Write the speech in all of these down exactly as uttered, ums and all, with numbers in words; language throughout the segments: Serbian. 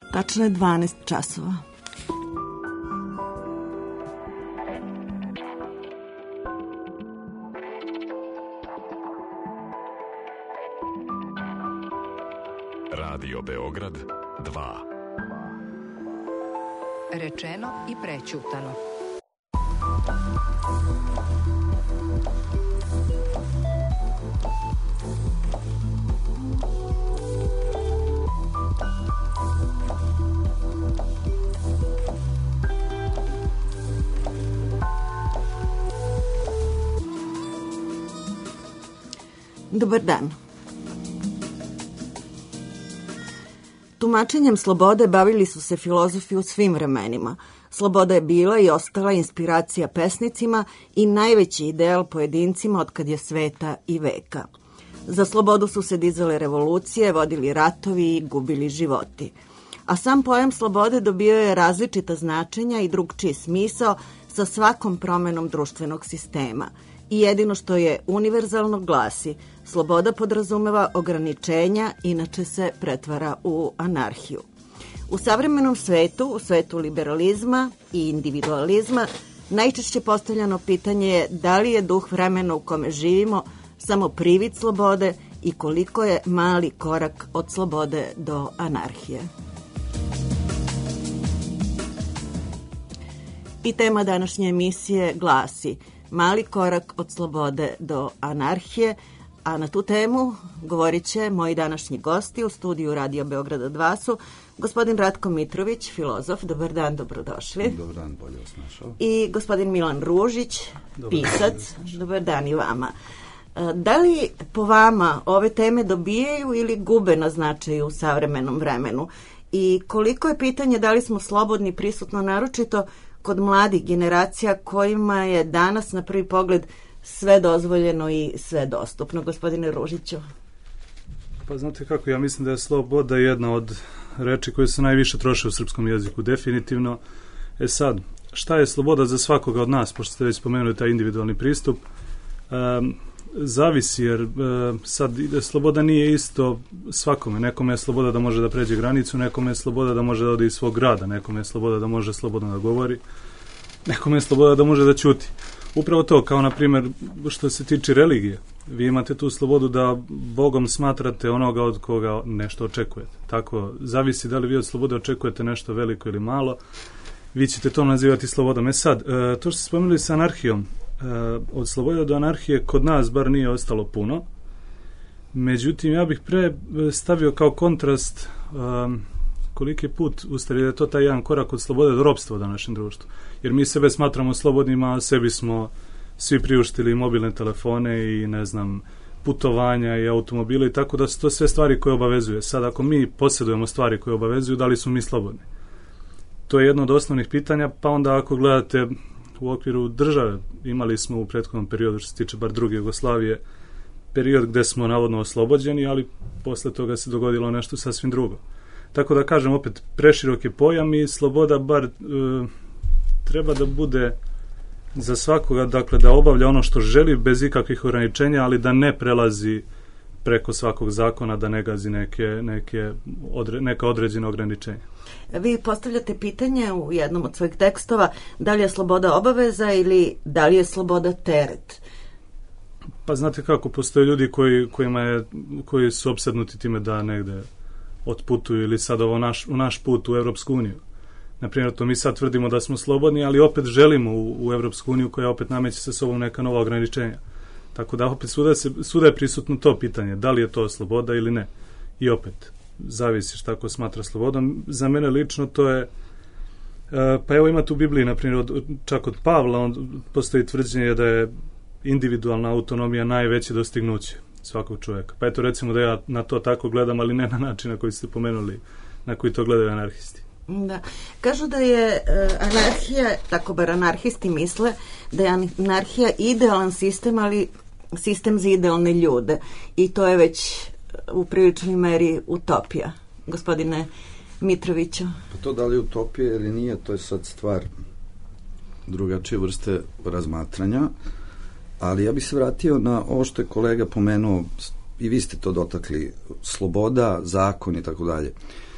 Tačno je dvanaest časova. Radio Beograd dva. Rečeno i prećutano. Dobar dan. Tumačenjem slobode bavili su se filozofi u svim vremenima. Sloboda je bila i ostala inspiracija pesnicima i najveći ideal pojedincima otkad je sveta i veka. Za slobodu su se dizale revolucije, vodili ratovi i gubili životi. A sam pojam slobode dobio je različita značenja i drugčiji smisao sa svakom promenom društvenog sistema. I jedino što je univerzalno glasi, sloboda podrazumeva ograničenja, inače se pretvara u anarhiju. U savremenom svetu, u svetu liberalizma i individualizma, najčešće postavljano pitanje je da li je duh vremena u kome živimo samo privid slobode i koliko je mali korak od slobode do anarhije. I tema današnje emisije glasi mali korak od slobode do anarhije, a na tu temu govorit će moji današnji gosti u studiju Radio Beograda dva su gospodin Ratko Mitrović, filozof. Dobar dan, dobrodošli. Dobar dan, bolje vas našao. I gospodin Milan Ružić, dobar pisac. Dan, dobar dan i vama. Da li po vama ove teme dobijaju ili gube na značaju u savremenom vremenu? I koliko je pitanje da li smo slobodni prisutno naročito kod mladih generacija kojima je danas na prvi pogled sve dozvoljeno i sve dostupno? Gospodine Ružiću. Pa znate kako, ja mislim da je sloboda jedna od reči koje se najviše troše u srpskom jeziku, definitivno. E sad, šta je sloboda za svakoga od nas, pošto ste već spomenuli taj individualni pristup? Um, zavisi, jer uh, sad sloboda nije isto svakome. Nekome je sloboda da može da pređe granicu, nekome je sloboda da može da ode iz svog grada, nekome je sloboda da može slobodno da govori, nekome je sloboda da može da ćuti. Upravo to, kao na primjer što se tiče religije, vi imate tu slobodu da Bogom smatrate onoga od koga nešto očekujete. Tako, zavisi da li vi od slobode očekujete nešto veliko ili malo, vi ćete to nazivati slobodom. E sad, uh, to što ste spomenuli sa anarhijom, Uh, od slobode do anarhije kod nas bar nije ostalo puno. Međutim, ja bih pre stavio kao kontrast um, koliki put ustari da je to taj jedan korak od slobode do ropstva u današnjem društvu. Jer mi sebe smatramo slobodnima, a sebi smo svi priuštili mobilne telefone i ne znam, putovanja i automobile i tako da su to sve stvari koje obavezuje. Sad ako mi posjedujemo stvari koje obavezuju, da li smo mi slobodni? To je jedno od osnovnih pitanja, pa onda ako gledate u okviru države, imali smo u prethodnom periodu, što se tiče bar druge Jugoslavije, period gde smo navodno oslobođeni, ali posle toga se dogodilo nešto sasvim drugo. Tako da kažem, opet, preširok je pojam i sloboda bar e, treba da bude za svakoga, dakle, da obavlja ono što želi bez ikakvih ograničenja, ali da ne prelazi preko svakog zakona, da ne gazi neke, neke odre, neka određena ograničenja. Vi postavljate pitanje u jednom od svojih tekstova da li je sloboda obaveza ili da li je sloboda teret? Pa znate kako, postoje ljudi koji, kojima je, koji su opsednuti time da negde otputuju ili sad ovo naš, u naš put u Evropsku uniju. Naprimjer, to mi sad tvrdimo da smo slobodni, ali opet želimo u, u Evropsku uniju koja opet nameće sa sobom neka nova ograničenja. Tako da opet svuda, se, svuda je prisutno to pitanje, da li je to sloboda ili ne. I opet, zavisi šta ko smatra slobodom. Za mene lično to je, pa evo imate u Bibliji, na primjer, od, čak od Pavla, on postoji tvrđenje da je individualna autonomija najveće dostignuće svakog čovjeka. Pa eto recimo da ja na to tako gledam, ali ne na način na koji ste pomenuli, na koji to gledaju anarhisti. Da. Kažu da je uh, anarhija, tako bar anarhisti misle, da je anarhija idealan sistem, ali sistem za idealne ljude. I to je već u priličnoj meri utopija. Gospodine Mitroviću. Pa to da li je utopija ili nije, to je sad stvar drugačije vrste razmatranja, ali ja bih se vratio na ovo što je kolega pomenuo, i vi ste to dotakli, sloboda, zakon i tako dalje.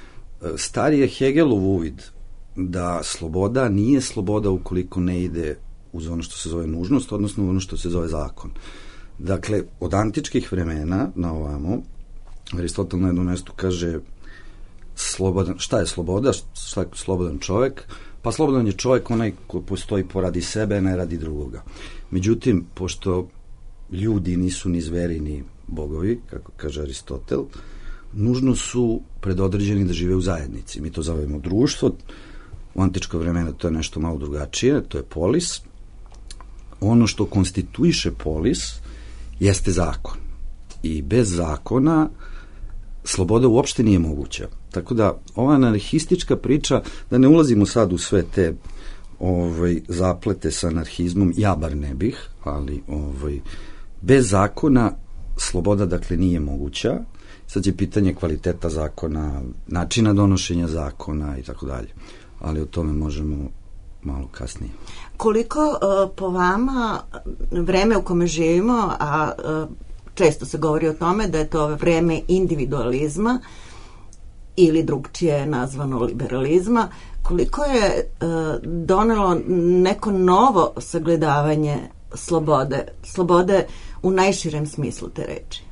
Stari je Hegelov uvid da sloboda nije sloboda ukoliko ne ide uz ono što se zove nužnost, odnosno ono što se zove zakon. Dakle, od antičkih vremena na ovamo, Aristotel na jednom mjestu kaže slobodan, šta je sloboda, šta je slobodan čovjek? Pa slobodan je čovjek onaj koji postoji poradi sebe, ne radi drugoga. Međutim, pošto ljudi nisu ni zveri ni bogovi, kako kaže Aristotel, nužno su predodređeni da žive u zajednici. Mi to zovemo društvo, u antičko vremena to je nešto malo drugačije, to je polis. Ono što konstituiše polis jeste zakon. I bez zakona sloboda uopšte nije moguća. Tako da ova anarhistička priča, da ne ulazimo sad u sve te ovaj, zaplete sa anarhizmom, ja bar ne bih, ali ovaj, bez zakona sloboda dakle nije moguća. Sad je pitanje kvaliteta zakona, načina donošenja zakona i tako dalje. Ali o tome možemo malo kasnije. Koliko uh, po vama vreme u kome živimo, a uh, često se govori o tome da je to vreme individualizma ili drugčije nazvano liberalizma, koliko je uh, donelo neko novo sagledavanje slobode, slobode u najširem smislu te reči?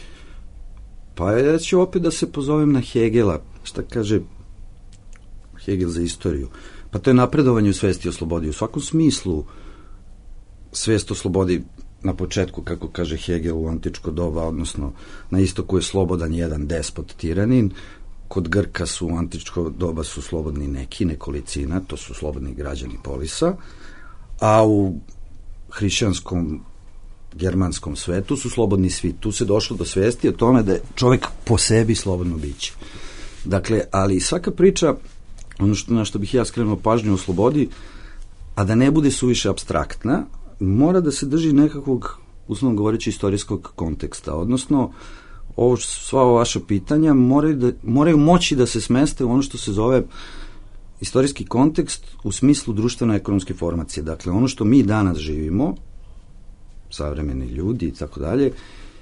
Pa ja ću opet da se pozovem na Hegela, šta kaže Hegel za istoriju. Pa to je napredovanje u svesti o slobodi. U svakom smislu svest o slobodi na početku, kako kaže Hegel, u antičko doba, odnosno na istoku je slobodan jedan despot tiranin, kod Grka su u antičko doba su slobodni neki, nekolicina, to su slobodni građani polisa, a u hrišćanskom germanskom svetu su slobodni svi. Tu se došlo do svesti o tome da je čovjek po sebi slobodno biće. Dakle, ali svaka priča, ono što, na što bih ja skrenuo pažnju o slobodi, a da ne bude suviše apstraktna, mora da se drži nekakvog, uslovno govoreći, istorijskog konteksta. Odnosno, ovo, sva ova vaša pitanja moraju, da, moraju moći da se smeste u ono što se zove istorijski kontekst u smislu društveno-ekonomske formacije. Dakle, ono što mi danas živimo, savremeni ljudi i tako dalje,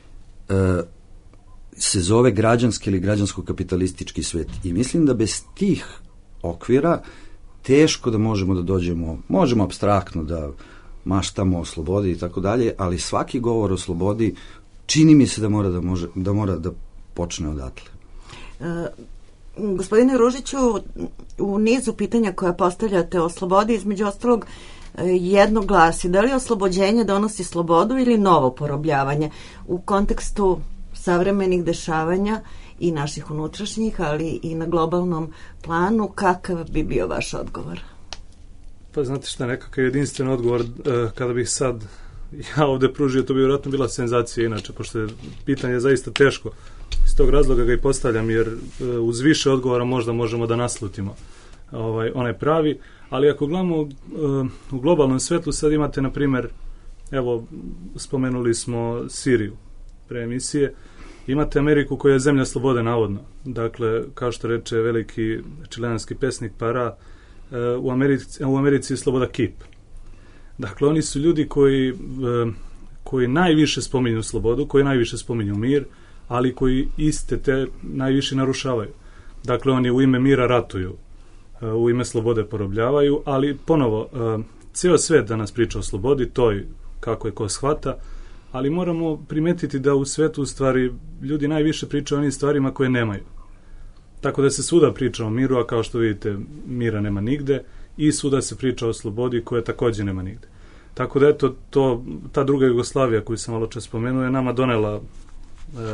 se zove građanski ili građansko-kapitalistički svet. I mislim da bez tih okvira teško da možemo da dođemo, možemo apstraktno da maštamo o slobodi i tako dalje, ali svaki govor o slobodi čini mi se da mora da, može, da, mora da počne odatle. E, gospodine Ružiću, u nizu pitanja koja postavljate o slobodi, između ostalog, jedno glasi, da li oslobođenje donosi slobodu ili novo porobljavanje u kontekstu savremenih dešavanja i naših unutrašnjih, ali i na globalnom planu, kakav bi bio vaš odgovor? Pa znate šta, nekakav jedinstven odgovor, kada bih sad ja ovde pružio, to bi vjerojatno bila senzacija inače, pošto je pitanje zaista teško. Iz tog razloga ga i postavljam, jer uz više odgovora možda možemo da naslutimo ovaj, onaj pravi, ali ako gledamo u globalnom svetlu, sad imate, na primjer, evo, spomenuli smo Siriju pre emisije, imate Ameriku koja je zemlja slobode, navodno. Dakle, kao što reče veliki čilenski pesnik Para, u Americi, u Americi je sloboda kip. Dakle, oni su ljudi koji, koji najviše spominju slobodu, koji najviše spominju mir, ali koji iste te najviše narušavaju. Dakle, oni u ime mira ratuju, u ime slobode porobljavaju, ali ponovo, ceo svet danas priča o slobodi, toj kako je ko shvata, ali moramo primetiti da u svetu u stvari ljudi najviše pričaju o onim stvarima koje nemaju. Tako da se svuda priča o miru, a kao što vidite, mira nema nigde, i svuda se priča o slobodi koje takođe nema nigde. Tako da eto, to, ta druga Jugoslavija koju sam malo čas spomenuo je nama donela e,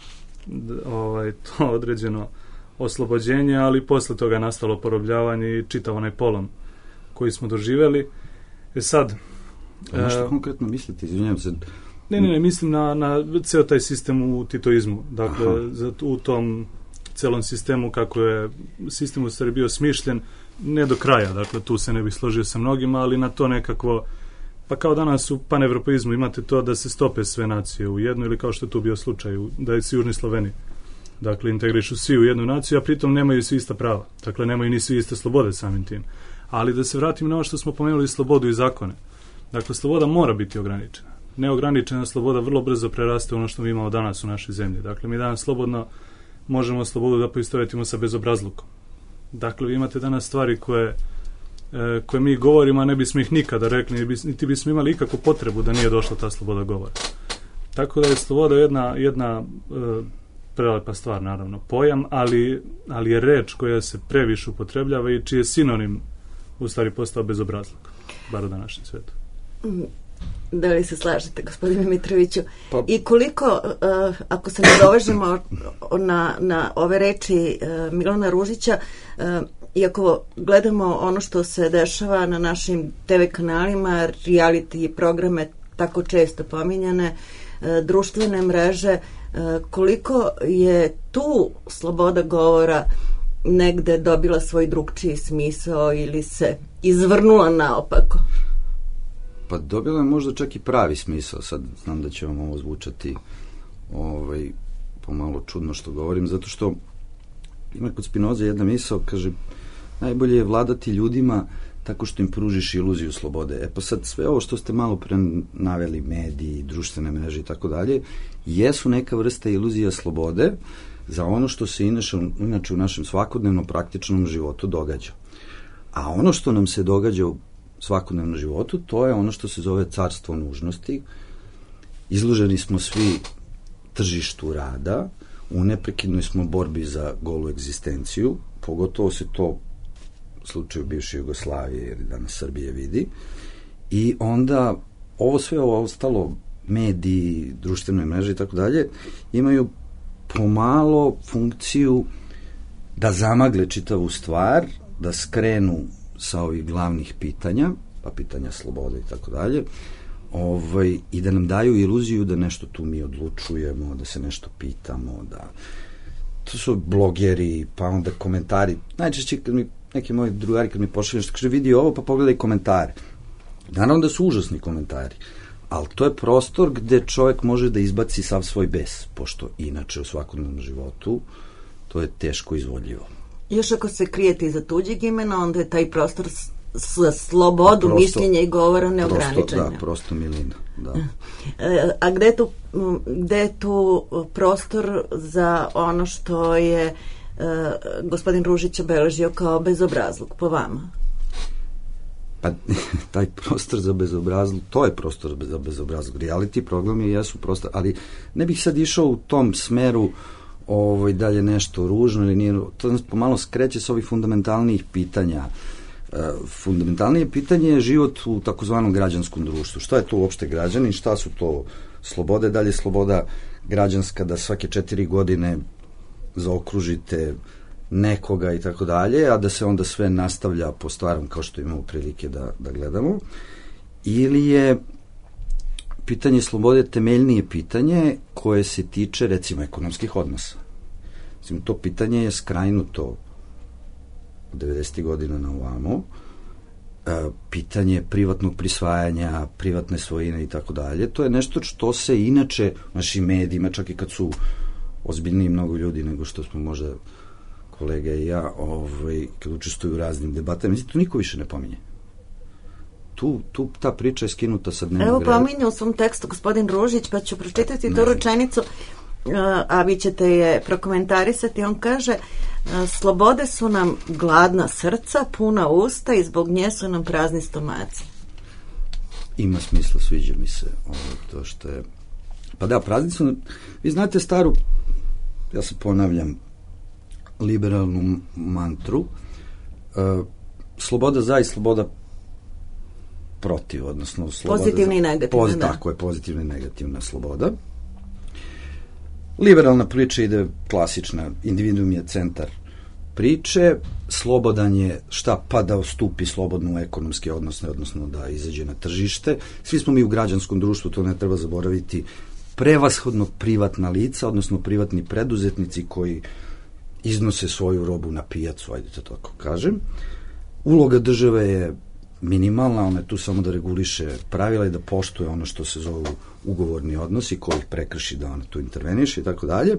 ovaj, to određeno oslobođenje, ali posle toga je nastalo porobljavanje i čitav onaj polom koji smo doživeli. E sad... A što e, konkretno mislite, izvinjam se? Ne, ne, ne, mislim na, na ceo taj sistem u titoizmu. Dakle, za, u tom celom sistemu, kako je sistem u stvari bio smišljen, ne do kraja, dakle, tu se ne bih složio sa mnogima, ali na to nekakvo, pa kao danas u panevropeizmu imate to da se stope sve nacije u jednu, ili kao što je tu bio slučaj, da je Južni Sloveni. Dakle, integrišu svi u jednu naciju, a pritom nemaju svi ista prava. Dakle, nemaju ni svi iste slobode samim tim. Ali da se vratim na ovo što smo pomenuli, slobodu i zakone. Dakle, sloboda mora biti ograničena. Neograničena sloboda vrlo brzo preraste ono što mi imamo danas u našoj zemlji. Dakle, mi danas slobodno možemo slobodu da poistovetimo sa bezobrazlukom. Dakle, vi imate danas stvari koje, e, koje mi govorimo, a ne bismo ih nikada rekli, niti bismo imali ikakvu potrebu da nije došla ta sloboda govora. Tako da je sloboda jedna, jedna e, prelepa stvar, naravno, pojam, ali, ali je reč koja se previše upotrebljava i čiji je sinonim u stvari postao bezobrazluk, bar u današnjem svetu. Da li se slažete, gospodine Mitroviću? Pa, I koliko, uh, ako se nadovežemo na, na ove reči uh, Milana Ružića, uh, i ako gledamo ono što se dešava na našim te ve kanalima, reality programe tako često pominjane, uh, društvene mreže, uh, koliko je tu sloboda govora negde dobila svoj drugčiji smisao ili se izvrnula naopako? Pa dobila je možda čak i pravi smisao. Sad znam da će vam ovo zvučati ovaj, pomalo čudno što govorim, zato što ima kod Spinoza jedna misao, kaže, najbolje je vladati ljudima tako što im pružiš iluziju slobode. E pa sad sve ovo što ste malo pre naveli, mediji, društvene mreže i tako dalje, jesu neka vrsta iluzija slobode za ono što se inače, inače u našem svakodnevnom praktičnom životu događa. A ono što nam se događa u svakodnevnom životu, to je ono što se zove carstvo nužnosti. Izloženi smo svi tržištu rada, u neprekidnoj smo borbi za golu egzistenciju, pogotovo se to u slučaju bivše Jugoslavije ili danas Srbije vidi. I onda ovo sve ovo ostalo, mediji, društvene mreže i tako dalje, imaju pomalo funkciju da zamagle čitavu stvar, da skrenu sa ovih glavnih pitanja, pa pitanja slobode i tako dalje, ovaj, i da nam daju iluziju da nešto tu mi odlučujemo, da se nešto pitamo, da to su blogeri, pa onda komentari. Najčešće kad mi neki moji drugari kad mi pošalju nešto, kaže vidi ovo pa pogledaj komentare. Naravno da su užasni komentari, ali to je prostor gde čovjek može da izbaci sav svoj bes, pošto inače u svakodnevnom životu to je teško izvodljivo. Još ako se krijete iza tuđeg imena, onda je taj prostor za slobodu prosto, mišljenja i govora neograničenja. Prosto, da, prosto milina. Da. E, a gde je, tu, gde je tu prostor za ono što je e, gospodin Ružić obeležio kao bezobrazluk po vama? Pa taj prostor za bezobrazluk, to je prostor za bezobrazluk. Reality programi jesu prostor, ali ne bih sad išao u tom smeru ovo dalje nešto ružno ili nije, to nas pomalo skreće s ovih fundamentalnijih pitanja. E, fundamentalnije pitanje je život u takozvanom građanskom društvu. Šta je to uopšte građanin, šta su to slobode, dalje sloboda građanska da svake četiri godine zaokružite nekoga i tako dalje, a da se onda sve nastavlja po stvarom kao što imamo prilike da, da gledamo, ili je pitanje slobode temeljnije pitanje koje se tiče, recimo, ekonomskih odnosa. Recimo, to pitanje je skrajnuto od devedesetih godina na ovamo. E, pitanje privatnog prisvajanja, privatne svojine i tako dalje. To je nešto što se inače u našim medijima, čak i kad su ozbiljniji mnogo ljudi nego što smo možda kolega i ja, ovaj, kad učestvuju u raznim debatama, mislim, to niko više ne pominje. Tu, tu ta priča je skinuta sa dnevnog reda. Evo pominje u svom tekstu gospodin Ružić, pa ću pročitati tu rečenicu, a vi ćete je prokomentarisati. On kaže, slobode su nam gladna srca, puna usta i zbog nje su nam prazni stomaci. Ima smisla, sviđa mi se ovo, to što je... Pa da, prazni su... Vi znate staru, ja se ponavljam, liberalnu mantru, uh, sloboda za i sloboda protiv, odnosno sloboda pozitivna za, i negativna, poz, da. Tako je, pozitivna i negativna sloboda. Liberalna priča ide klasična, individuum je centar priče, slobodan je šta pa da stupi slobodno u ekonomske odnose, odnosno da izađe na tržište. Svi smo mi u građanskom društvu, to ne treba zaboraviti, prevashodno privatna lica, odnosno privatni preduzetnici koji iznose svoju robu na pijacu, ajde to tako kažem. Uloga države je minimalna, ona je tu samo da reguliše pravila i da poštuje ono što se zovu ugovorni odnosi, koji ih prekrši da ona tu interveniše i tako dalje.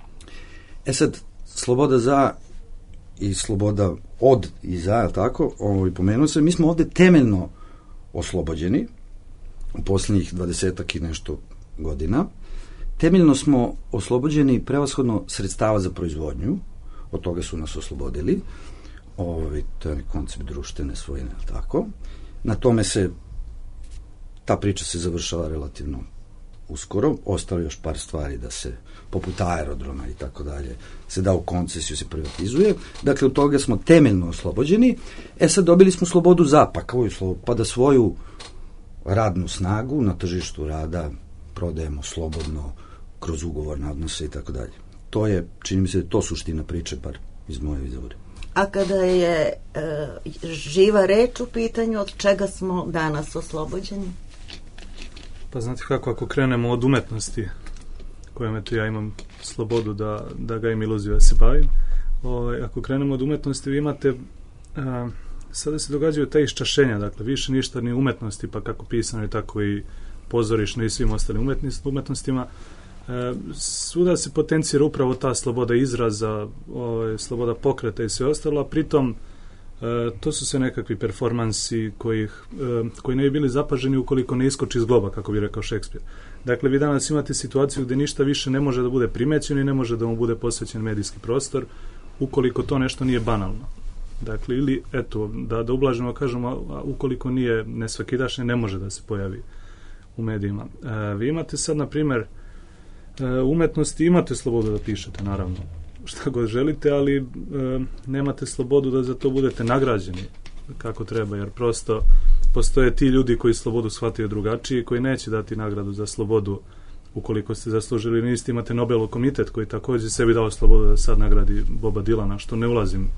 E sad, sloboda za i sloboda od i za, je tako, ovo pomenuo se, mi smo ovde temeljno oslobođeni u poslednjih dvadesetak i nešto godina. Temeljno smo oslobođeni prevashodno sredstava za proizvodnju, od toga su nas oslobodili, Ovaj, to je koncept društvene svojine, tako. Na tome se, ta priča se završava relativno uskoro, ostalo još par stvari da se, poput aerodroma i tako dalje, se da u koncesiju, se privatizuje. Dakle, od toga smo temeljno oslobođeni. E sad dobili smo slobodu zapaka, pa da svoju radnu snagu na tržištu rada prodajemo slobodno kroz ugovorne odnose i tako dalje. To je, čini mi se, to suština priče, bar iz moje vizure. A kada je e, živa reč u pitanju, od čega smo danas oslobođeni? Pa znate kako, ako krenemo od umetnosti, kojom eto ja imam slobodu da, da ga im iluziju da se bavim, o, ako krenemo od umetnosti, vi imate, a, sada se događaju ta iščašenja, dakle, više ništa ni umetnosti, pa kako pisano i tako i pozorišno i svim ostalim umetnostima, e, svuda se potencira upravo ta sloboda izraza, o, sloboda pokreta i sve ostalo, a pritom E, to su sve nekakvi performansi kojih, e, koji ne bi bili zapaženi ukoliko ne iskoči iz globa, kako bi rekao Šekspir. Dakle, vi danas imate situaciju gde ništa više ne može da bude primećeno i ne može da mu bude posvećen medijski prostor ukoliko to nešto nije banalno. Dakle, ili, eto, da, da ublažimo, kažemo, a ukoliko nije nesvakidašnje, ne može da se pojavi u medijima. E, vi imate sad, na primer, e, umetnosti, imate slobodu da pišete, naravno, šta god želite, ali e, nemate slobodu da za to budete nagrađeni kako treba, jer prosto postoje ti ljudi koji slobodu shvataju drugačije, koji neće dati nagradu za slobodu ukoliko ste zaslužili. Niste, imate Nobelov komitet koji također sebi dao slobodu da sad nagradi Boba Dilana, što ne ulazim,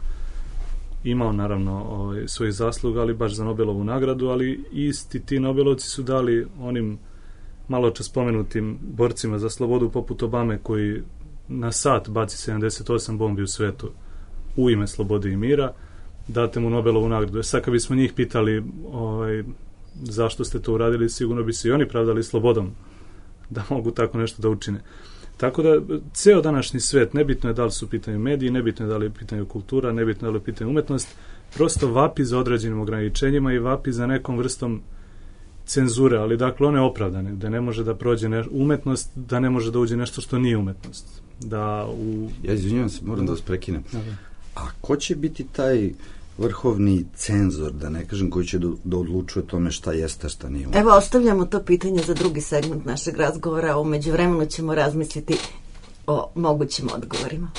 imao naravno ovaj, svojih zasluga, ali baš za Nobelovu nagradu, ali isti ti Nobelovci su dali onim malo čas spomenutim borcima za slobodu poput Obame, koji na sat baci sedamdeset osam bombi u svetu u ime slobode i mira, date mu Nobelovu nagradu. E sad kad bismo njih pitali ovaj, zašto ste to uradili, sigurno bi se i oni pravdali slobodom da mogu tako nešto da učine. Tako da ceo današnji svet, nebitno je da li su u pitanju mediji, nebitno je da li je u pitanju kultura, nebitno je da li je u pitanju umetnost, prosto vapi za određenim ograničenjima i vapi za nekom vrstom cenzure, ali dakle one opravdane, da ne može da prođe ne, umetnost, da ne može da uđe nešto što nije umetnost. Da u... Ja izvinjavam se, moram da vas prekinem. A ko će biti taj vrhovni cenzor, da ne kažem, koji će da, da odlučuje tome šta jeste, šta nije umetnost? Evo, ostavljamo to pitanje za drugi segment našeg razgovora, a u međuvremenu ćemo razmisliti o mogućim odgovorima.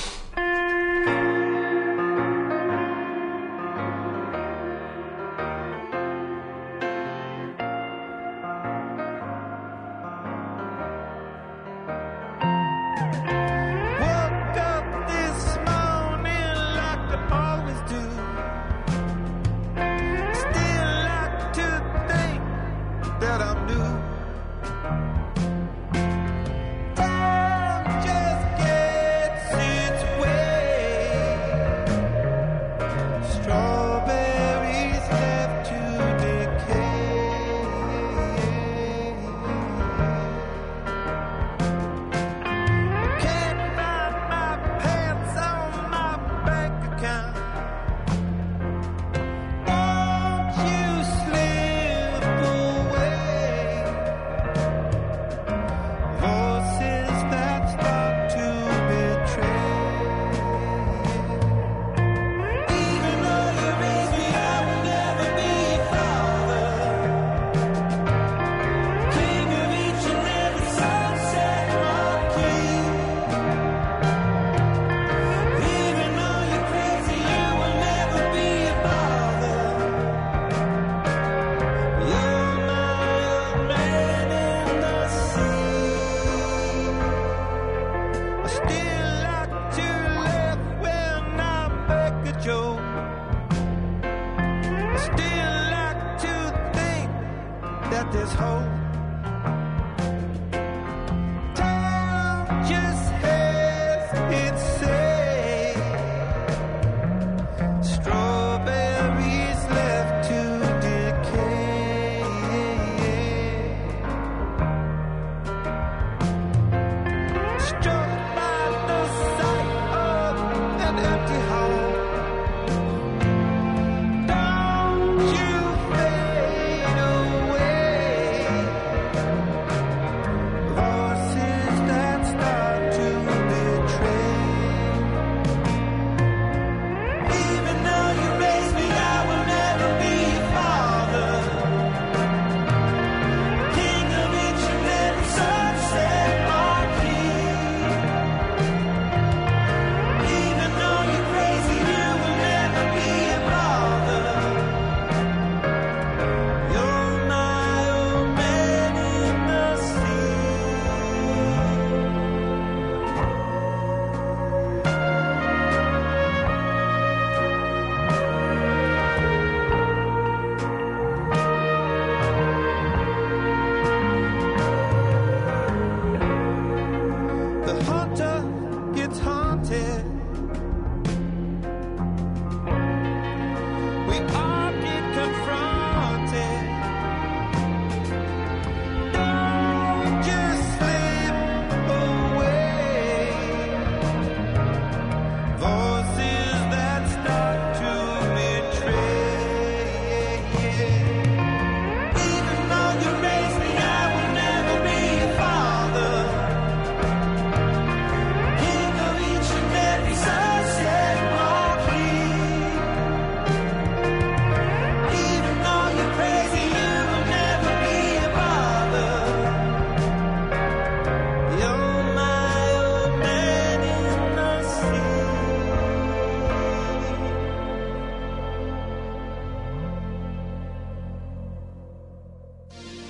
Don't you fade away.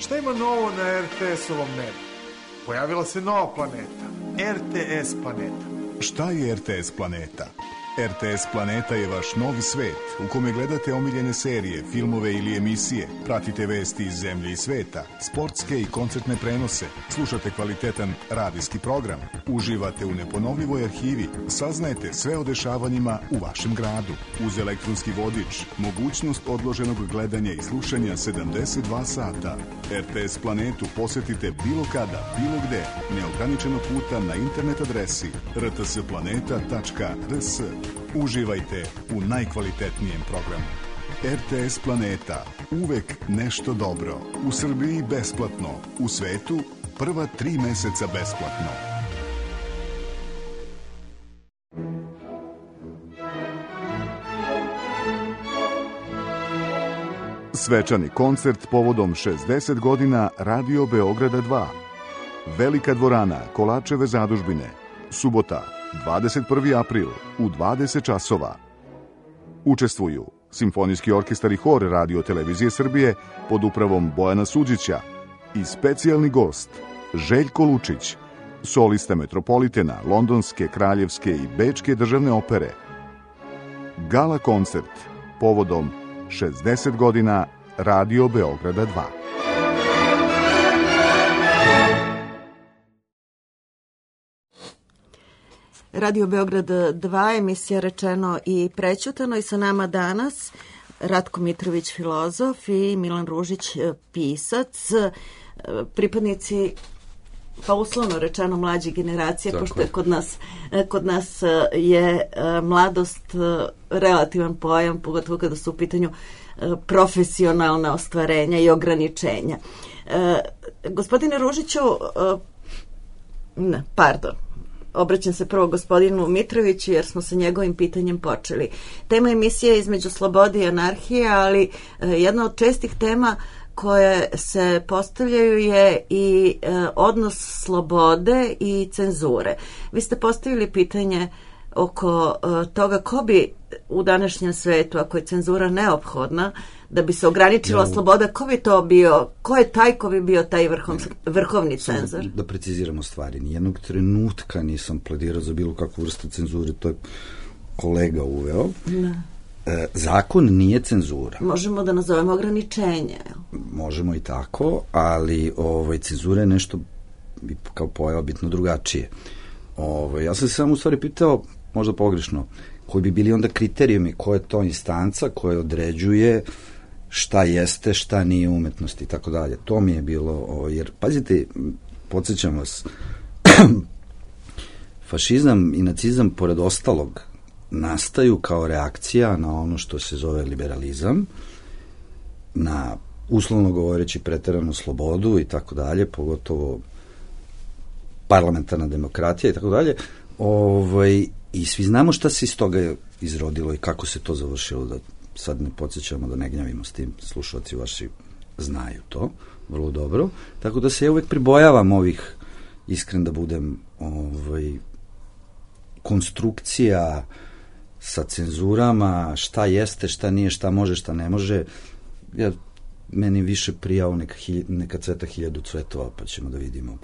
Šta ima novo na er te es-ovom nebu? Pojavila se nova planeta, er te es planeta. Šta je er te es planeta? er te es Planeta je vaš novi svet u kome gledate omiljene serije, filmove ili emisije, pratite vesti iz zemlje i sveta, sportske i koncertne prenose, slušate kvalitetan radijski program, uživate u neponovljivoj arhivi, saznajete sve o dešavanjima u vašem gradu. Uz elektronski vodič, mogućnost odloženog gledanja i slušanja sedamdeset dva sata. er te es Planetu posetite bilo kada, bilo gde, neograničeno puta na internet adresi er te es planeta tačka er es. Uživajte u najkvalitetnijem programu. er te es Planeta. Uvek nešto dobro. U Srbiji besplatno. U svetu prva tri meseca besplatno. Svečani koncert povodom šezdeset godina Radio Beograda dva. Velika dvorana Kolačeve zadužbine. Subota, dvadeset prvi april u dvadeset časova. Učestvuju Simfonijski orkestar i hor Radio Televizije Srbije pod upravom Bojana Suđića i specijalni gost Željko Lučić, solista Metropolitena, Londonske, Kraljevske i Bečke državne opere. Gala koncert povodom šezdeset godina Radio Beograda dva. Radio Beograd dva, emisija Rečeno i prećutano, i sa nama danas Ratko Mitrović, filozof, i Milan Ružić, pisac, pripadnici, pa uslovno rečeno, mlađe generacije, pošto je kod nas, kod nas je mladost relativan pojam, pogotovo kada su u pitanju profesionalna ostvarenja i ograničenja. Gospodine Ružiću, ne, pardon, obraćam se prvo gospodinu Mitroviću jer smo sa njegovim pitanjem počeli. Tema emisije je između slobode i anarhije, ali jedna od čestih tema koje se postavljaju je i odnos slobode i cenzure. Vi ste postavili pitanje oko toga ko bi u današnjem svetu, ako je cenzura neophodna da bi se ograničila ja, sloboda, ko bi to bio, ko je taj ko bi bio taj vrhom, vrhovni cenzor? Da preciziramo stvari, nijednog trenutka nisam pledirao za bilo kakvu vrstu cenzure, to je kolega uveo. Da. E, zakon nije cenzura. Možemo da nazovemo ograničenje. Možemo i tako, ali ovaj, cenzura je nešto kao pojava bitno drugačije. Ovaj, ja sam se samo u stvari pitao, možda pogrešno, koji bi bili onda kriterijumi, koja je to instanca koja određuje šta jeste, šta nije umetnost i tako dalje. To mi je bilo, o, jer, pazite, podsjećam vas, fašizam i nacizam, pored ostalog, nastaju kao reakcija na ono što se zove liberalizam, na, uslovno govoreći, preteranu slobodu i tako dalje, pogotovo parlamentarna demokratija i tako dalje, ovaj, i svi znamo šta se iz toga izrodilo i kako se to završilo, da sad ne podsjećamo, da ne gnjavimo s tim, slušalci vaši znaju to vrlo dobro, tako da se ja uvek pribojavam ovih, iskren da budem, ovaj, konstrukcija sa cenzurama, šta jeste, šta nije, šta može, šta ne može. Ja, meni više prijao neka, neka cveta hiljadu cvetova, pa ćemo da vidimo.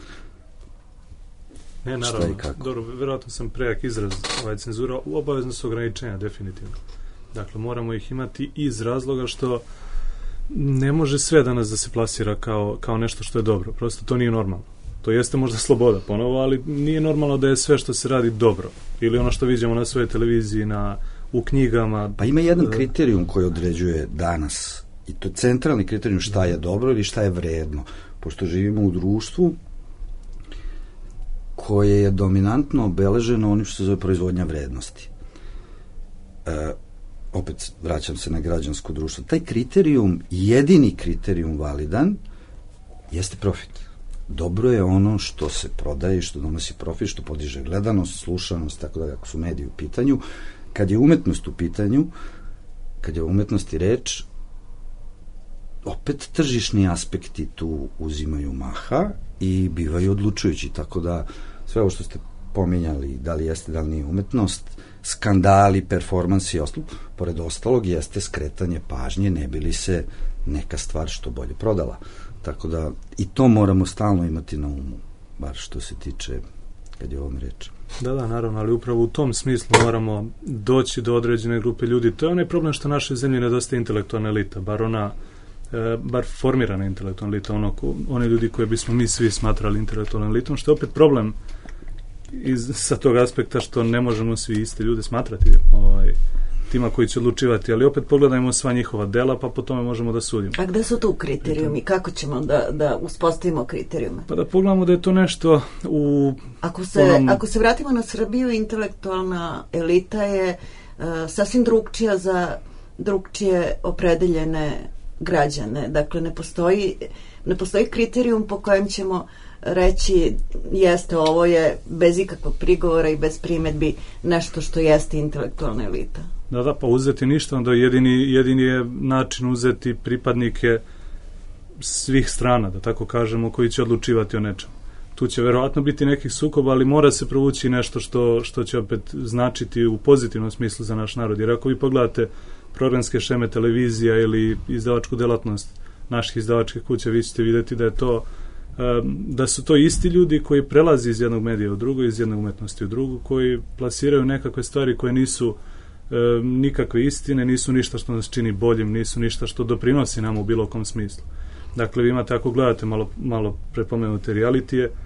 Ne, naravno, dobro, verovatno sam prejak izraz, ovaj, cenzura, obavezno su ograničenja, definitivno. Dakle, moramo ih imati iz razloga što ne može sve danas da se plasira kao, kao nešto što je dobro. Prosto to nije normalno. To jeste možda sloboda ponovo, ali nije normalno da je sve što se radi dobro. Ili ono što vidimo na svojoj televiziji, na, u knjigama. Pa ima jedan kriterijum koji određuje danas, i to je centralni kriterijum šta je dobro ili šta je vredno. Pošto živimo u društvu koje je dominantno obeleženo onim što se zove proizvodnja vrednosti. E, opet vraćam se na građansko društvo. Taj kriterijum, jedini kriterijum validan, jeste profit. Dobro je ono što se prodaje, što donosi profit, što podiže gledanost, slušanost, tako da, ako su mediji u pitanju. Kad je umetnost u pitanju, kad je umetnosti reč, opet tržišni aspekti tu uzimaju maha i bivaju odlučujući, tako da sve ovo što ste pominjali da li jeste, da li nije umetnost, skandali, performansi i ostalo, pored ostalog jeste skretanje pažnje, ne bi li se neka stvar što bolje prodala. Tako da i to moramo stalno imati na umu, bar što se tiče kad je ovom reč. Da, da, naravno, ali upravo u tom smislu moramo doći do određene grupe ljudi. To je onaj problem što našoj zemlji nedostaje intelektualna elita, bar ona, e, bar formirana intelektualna elita, ono, one ljudi koje bismo mi svi smatrali intelektualnom elitom, što je opet problem iz, sa tog aspekta što ne možemo svi iste ljude smatrati ovaj, tima koji će odlučivati, ali opet pogledajmo sva njihova dela, pa po tome možemo da sudimo. A gde su tu kriterijumi? Kako ćemo da, da uspostavimo kriterijume? Pa da pogledamo da je to nešto u... Ako se, onom... ako se vratimo na Srbiju, intelektualna elita je uh, sasvim drugčija za drugčije opredeljene građane. Dakle, ne postoji, ne postoji kriterijum po kojem ćemo reći jeste, ovo je bez ikakvog prigovora i bez primedbi nešto što jeste intelektualna elita. Da, da, pa uzeti ništa, onda jedini, jedini je način uzeti pripadnike svih strana, da tako kažemo, koji će odlučivati o nečemu. Tu će verovatno biti nekih sukoba, ali mora se provući nešto što, što će opet značiti u pozitivnom smislu za naš narod. Jer ako vi pogledate programske šeme televizija ili izdavačku delatnost naših izdavačkih kuća, vi ćete vidjeti da je to da su to isti ljudi koji prelazi iz jednog medija u drugo, iz jedne umetnosti u drugu, koji plasiraju nekakve stvari koje nisu e, nikakve istine, nisu ništa što nas čini boljim, nisu ništa što doprinosi nam u bilo kom smislu. Dakle, vi imate, ako gledate malo, malo prepomenute realitije, e,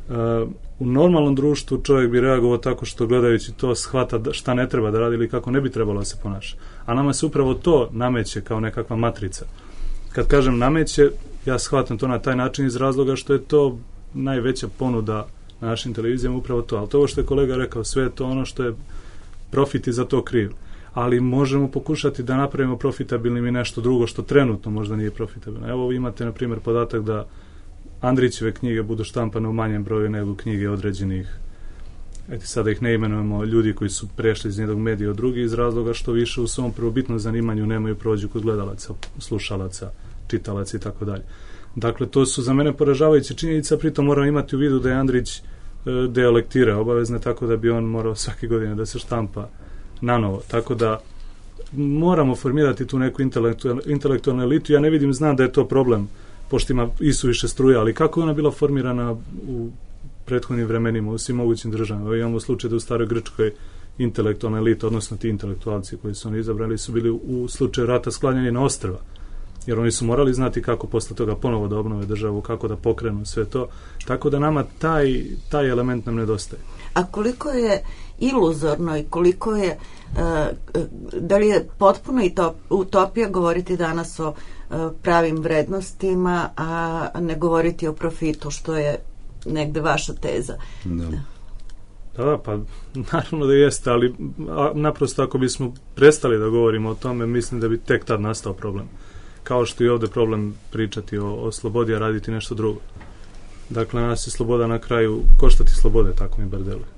u normalnom društvu čovjek bi reagovao tako što gledajući to shvata šta ne treba da radi ili kako ne bi trebalo da se ponaša. A nama se upravo to nameće kao nekakva matrica. Kad kažem nameće, ja shvatam to na taj način iz razloga što je to najveća ponuda na našim televizijama, upravo to. Ali to ovo što je kolega rekao, sve je to ono što je profit i za to kriv. Ali možemo pokušati da napravimo profitabilnim i nešto drugo što trenutno možda nije profitabilno. Evo vi imate, na primjer, podatak da Andrićeve knjige budu štampane u manjem broju nego knjige određenih, eto sada ih ne imenujemo, ljudi koji su prešli iz jednog medija od drugi, iz razloga što više u svom prvobitnom zanimanju nemaju prođu kod gledalaca, slušalaca, čitalaca i tako dalje. Dakle, to su za mene poražavajuće činjenice, pritom moramo imati u vidu da je Andrić e, deo lektire obavezne, tako da bi on morao svake godine da se štampa nanovo. Tako da moramo formirati tu neku intelektualnu, intelektualnu elitu. Ja ne vidim, znam da je to problem, pošto ima isuviše struja, ali kako je ona bila formirana u prethodnim vremenima, u svim mogućim državama. Imamo slučaj da u staroj Grčkoj intelektualna elita, odnosno ti intelektualci koji su oni izabrali, su bili u slučaju rata sklanjani na ostrva, jer oni su morali znati kako posle toga ponovo da obnove državu, kako da pokrenu sve to. Tako da nama taj, taj element nam nedostaje. A koliko je iluzorno i koliko je, uh, da li je potpuno utopija govoriti danas o uh, pravim vrednostima, a ne govoriti o profitu, što je negde vaša teza? Da. Da, da, pa naravno da jeste, ali a, naprosto ako bismo prestali da govorimo o tome, mislim da bi tek tad nastao problem. Kao što je ovde problem pričati o, o slobodi, a raditi nešto drugo. Dakle, nas je sloboda na kraju koštati slobode, tako mi bar deluje.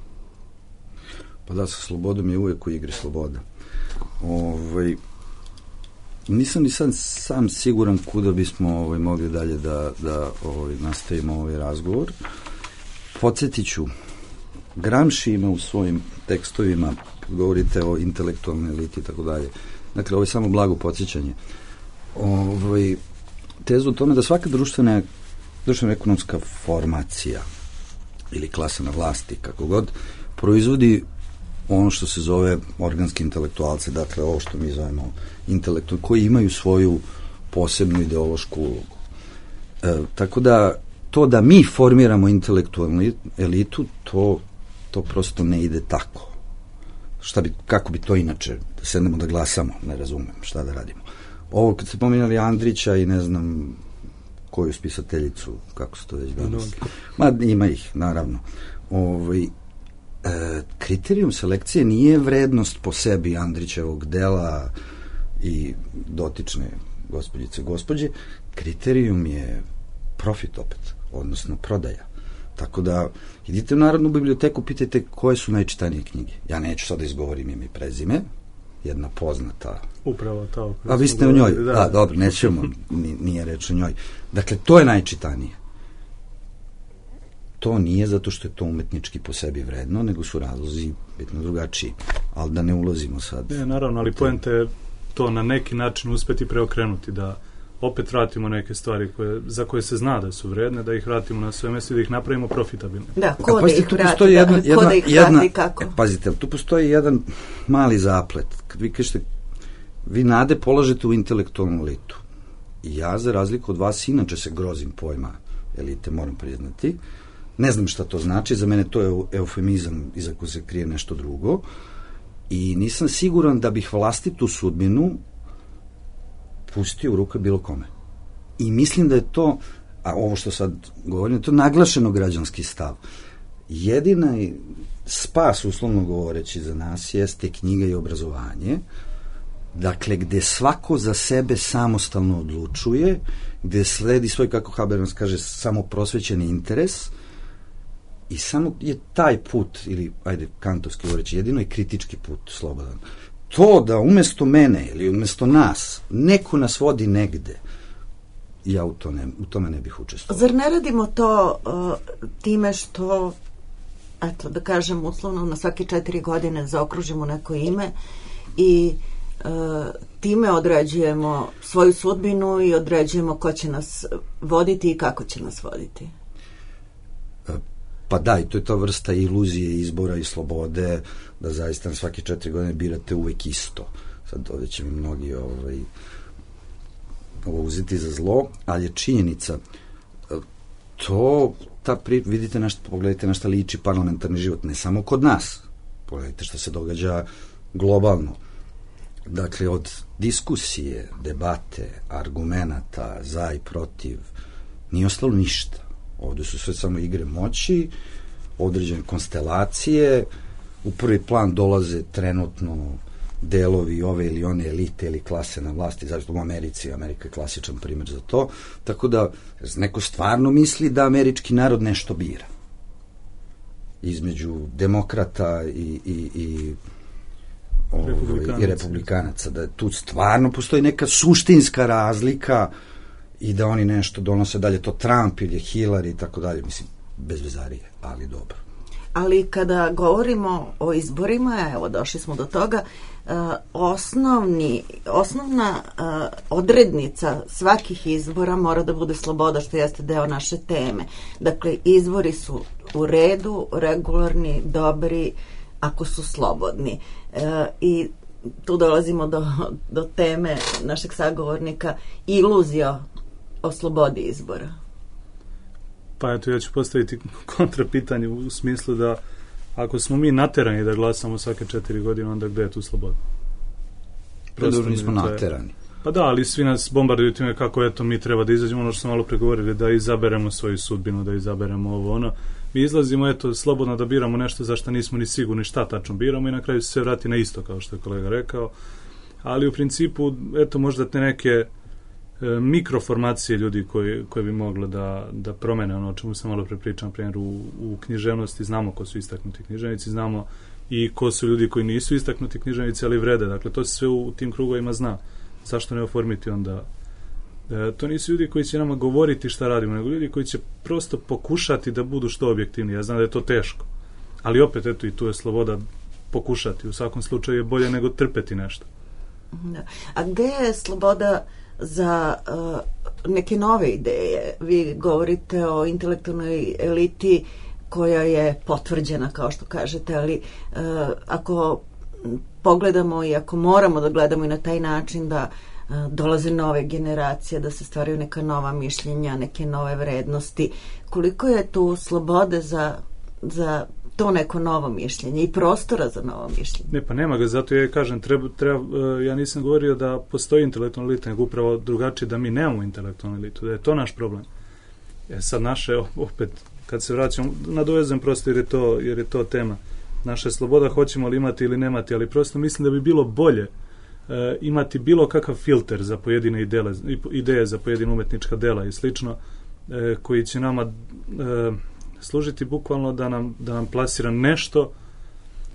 Pa da, sa slobodom je uvijek u igri sloboda. Ovaj, nisam ni sad sam siguran kuda bismo ovaj, mogli dalje da, da ovaj, nastavimo ovaj razgovor. Podsjetit ću, Gramsci ima u svojim tekstovima, kad govorite o intelektualnoj eliti i tako dalje, dakle, ovo je samo blago podsjećanje, ovaj, tezu o tome da svaka društvena, društvena ekonomska formacija ili klasa na vlasti, kako god, proizvodi ono što se zove organski intelektualce, dakle ovo što mi zovemo intelektualci, koji imaju svoju posebnu ideološku ulogu. E, tako da to da mi formiramo intelektualnu elitu, to, to prosto ne ide tako. Šta bi, kako bi to inače, da sednemo da glasamo, ne razumem šta da radimo. Ovo kad ste pominjali Andrića i ne znam koju spisateljicu, kako se to već danas. Ma ima ih, naravno. Ovaj, e, kriterijum selekcije nije vrednost po sebi Andrićevog dela i dotične gospođice gospođe. Kriterijum je profit opet, odnosno prodaja. Tako da, idite u Narodnu biblioteku, pitajte koje su najčitanije knjige. Ja neću sad da izgovorim ime i prezime, jedna poznata. Upravo to. A vi ste o njoj? Da, da dobro, nećemo, nije reč o njoj. Dakle, to je najčitanije. to nije zato što je to umetnički po sebi vredno, nego su razlozi bitno drugačiji. Ali da ne ulazimo sad. Ne, naravno, ali poenta je to na neki način uspeti preokrenuti, da opet vratimo neke stvari koje, za koje se zna da su vredne, da ih vratimo na svoje mjesto i da ih napravimo profitabilne. Da, ko A, da ih vrati, da, jedna, ko jedna, da ih jedna, vrati, kako? E, pazite, tu postoji jedan mali zaplet. Kad vi kažete, vi nade polažete u intelektualnu elitu. I ja, za razliku od vas, inače se grozim pojma elite, moram priznati. Ne znam šta to znači, za mene to je eufemizam iza ko se krije nešto drugo. I nisam siguran da bih vlastitu sudbinu pustio u ruke bilo kome. I mislim da je to, a ovo što sad govorim, to naglašeno građanski stav. Jedina spas, uslovno govoreći, za nas jeste knjiga i obrazovanje, dakle, gde svako za sebe samostalno odlučuje, gde sledi svoj, kako Habermas kaže, samoprosvećeni interes, i samo je taj put, ili, ajde, kantovski govoreći, jedino je kritički put slobodan. To da umesto mene ili umesto nas neko nas vodi negde, ja u, to ne, u tome ne bih učestvovao. Zar ne radimo to uh, time što, eto, da kažem uslovno, na svake četiri godine zaokružimo neko ime i uh, time određujemo svoju sudbinu i određujemo ko će nas voditi i kako će nas voditi? Pa da, i to je ta vrsta iluzije, izbora i slobode, da zaista na svake četiri godine birate uvek isto. Sad ovdje će mi mnogi ovaj, ovo uzeti za zlo, ali je činjenica, to, ta pri, vidite na šta, pogledajte na šta liči parlamentarni život, ne samo kod nas, pogledajte šta se događa globalno. Dakle, od diskusije, debate, argumenata, za i protiv, nije ostalo ništa. Ovde su sve samo igre moći, određene konstelacije, u prvi plan dolaze trenutno delovi ove ili one elite ili klase na vlasti, zavisno u Americi, Amerika je klasičan primjer za to, tako da neko stvarno misli da američki narod nešto bira. Između demokrata i, i, i, ovaj, republikanaca. i republikanaca, da tu stvarno postoji neka suštinska razlika i da oni nešto donose dalje, to Trump ili Hillary i tako dalje, mislim, bez vezarije, ali dobro. Ali kada govorimo o izborima, evo došli smo do toga, uh, osnovni, osnovna uh, odrednica svakih izbora mora da bude sloboda, što jeste deo naše teme. Dakle, izbori su u redu, regularni, dobri, ako su slobodni. Uh, I tu dolazimo do, do teme našeg sagovornika, iluzija o slobodi izbora. Pa eto, ja ću postaviti kontrapitanje u smislu da ako smo mi naterani da glasamo svake četiri godine, onda gde je tu sloboda? Prosto nismo naterani. Pa da, ali svi nas bombarduju time kako eto mi treba da izađemo, ono što smo malo pregovorili, da izaberemo svoju sudbinu, da izaberemo ovo ono. Mi izlazimo eto slobodno da biramo nešto za što nismo ni sigurni šta tačno biramo i na kraju se sve vrati na isto, kao što je kolega rekao. Ali u principu, eto možda te neke e, mikroformacije ljudi koji, koji bi mogli da, da promene ono o čemu sam malo prepričam, primjer u, u književnosti, znamo ko su istaknuti književnici, znamo i ko su ljudi koji nisu istaknuti književnici, ali vrede, dakle to se sve u, u tim krugovima zna. Zašto ne oformiti onda? E, to nisu ljudi koji će nama govoriti šta radimo, nego ljudi koji će prosto pokušati da budu što objektivni. Ja znam da je to teško, ali opet eto i tu je sloboda pokušati, u svakom slučaju je bolje nego trpeti nešto. Da. A gde je sloboda za uh, neke nove ideje? Vi govorite o intelektualnoj eliti koja je potvrđena, kao što kažete, ali uh, ako pogledamo i ako moramo da gledamo i na taj način da uh, dolaze nove generacije, da se stvaraju neka nova mišljenja, neke nove vrednosti, koliko je tu slobode za, za to neko novo mišljenje i prostora za novo mišljenje? Ne, pa nema ga, zato ja kažem, treba, treba, ja nisam govorio da postoji intelektualna elita, nego upravo drugačije da mi nemamo intelektualnu elitu, da je to naš problem. E sad naše, opet, kad se vraćamo, nadovezujem prosto jer je to, jer je to tema. Naša sloboda hoćemo li imati ili nemati, ali prosto mislim da bi bilo bolje e, imati bilo kakav filter za pojedine ideje, ideje za pojedine umetnička dela i slično, e, koji će nama e, služiti bukvalno da nam, da nam plasira nešto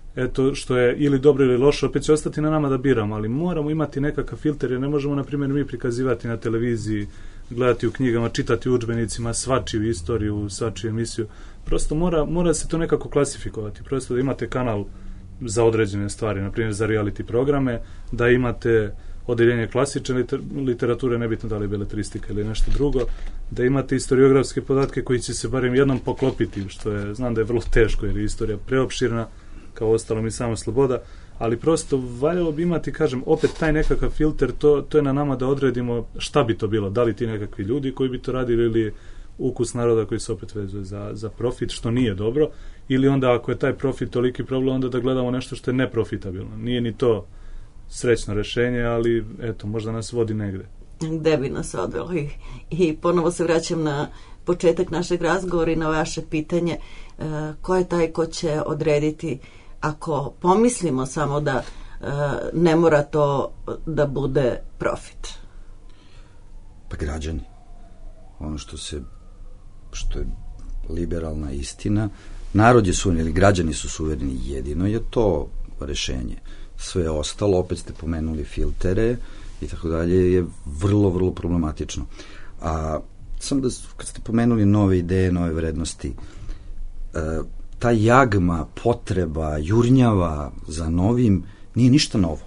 eto, što je ili dobro ili loše, opet će ostati na nama da biramo, ali moramo imati nekakav filter, jer ne možemo, na primjer, mi prikazivati na televiziji, gledati u knjigama, čitati u udžbenicima svačiju istoriju, svačiju emisiju. Prosto mora, mora se to nekako klasifikovati. Prosto da imate kanal za određene stvari, na primjer za reality programe, da imate odeljenje klasične literature, nebitno da li je beletristika ili nešto drugo, da imate historiografske podatke koji će se barem jednom poklopiti, što je, znam da je vrlo teško jer je istorija preopširna, kao ostalo mi sama sloboda, ali prosto valjalo bi imati, kažem, opet taj nekakav filter, to, to je na nama da odredimo šta bi to bilo, da li ti nekakvi ljudi koji bi to radili ili ukus naroda koji se opet vezuje za, za profit, što nije dobro, ili onda ako je taj profit toliki problem, onda da gledamo nešto što je neprofitabilno. Nije ni to srećno rešenje, ali eto, možda nas vodi negde. Gde bi nas odvelo? I, i ponovo se vraćam na početak našeg razgovora i na vaše pitanje, e, ko je taj ko će odrediti, ako pomislimo samo da e, ne mora to da bude profit? Pa građani. Ono što se, što je liberalna istina, narod je suveren ili građani su suvereni, jedino je to rešenje. Sve ostalo, opet ste pomenuli filtere i tako dalje, je vrlo, vrlo problematično. A sam da, kad ste pomenuli nove ideje, nove vrednosti, e, ta jagma, potreba, jurnjava za novim nije ništa novo.